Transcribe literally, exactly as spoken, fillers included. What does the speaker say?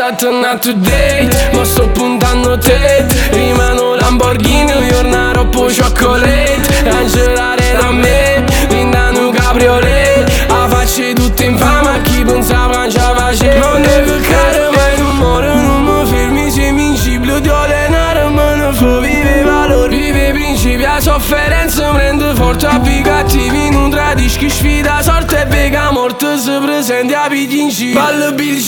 sta tornando to date, ma sto puntando te. Rimano Lamborghini, io una roba chocolate. Angelare da me, brindano cabriolet. A facce tutte in fama, chi pensava non ci faceva. Non devo care mai non muore, non mi fermi. Se invincibile di denaro, ma non fa vive valore. Vive principi a sofferenza, prende forte a vi cattivi. Non tradisci chi sfida sorte e vega morte, se presenti a pigli in cibo. Ballo Bill